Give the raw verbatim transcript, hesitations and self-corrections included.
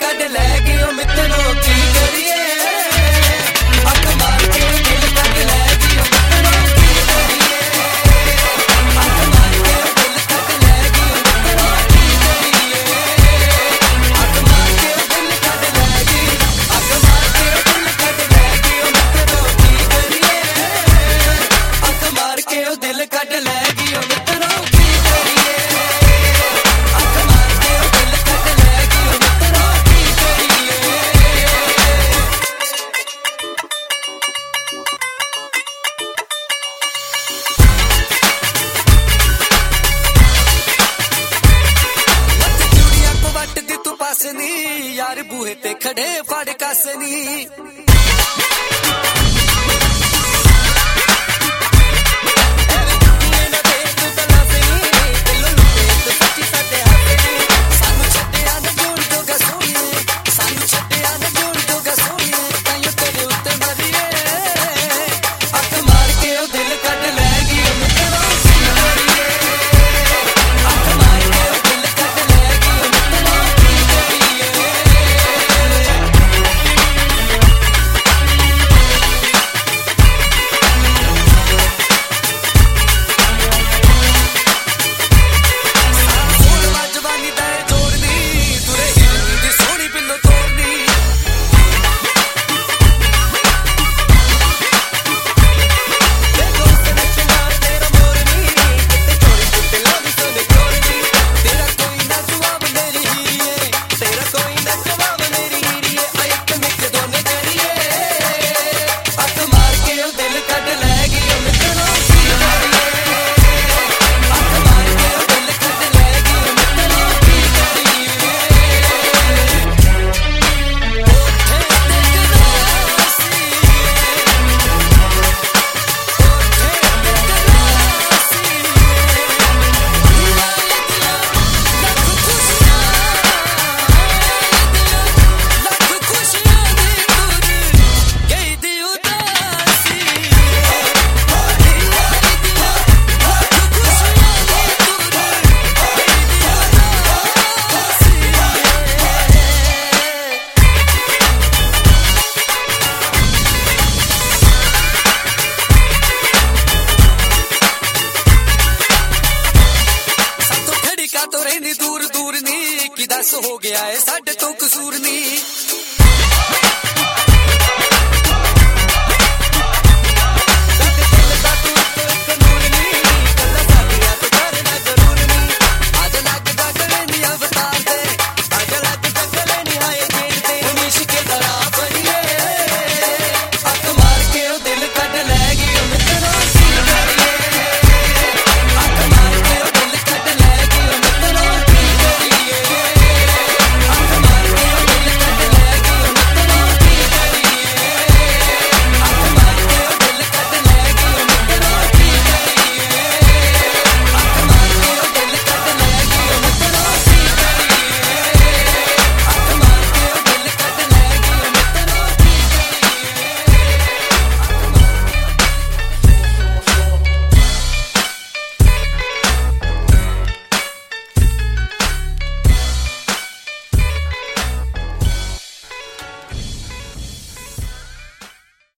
Cut ले गयो मित्रो की करिए अख मार के दिल कट ले गयो मित्रो की करिए अख मार के दिल कट ले गयो मित्रो की करिए अख मार के दिल कट ले गयो अख मार के दिल कट ले गयो मित्रो की करिए अख मार के दिल कट ले गयो मित्रो की करिए अख मार के दिल कट ले गयो मित्रो की करिए। चूड़ियां को वट दी तू पासनी यार बूहे ते खड़े फड़ कसनी तो रहनी दूर दूर नी कि दस हो गया है साडे तो कसूर नी।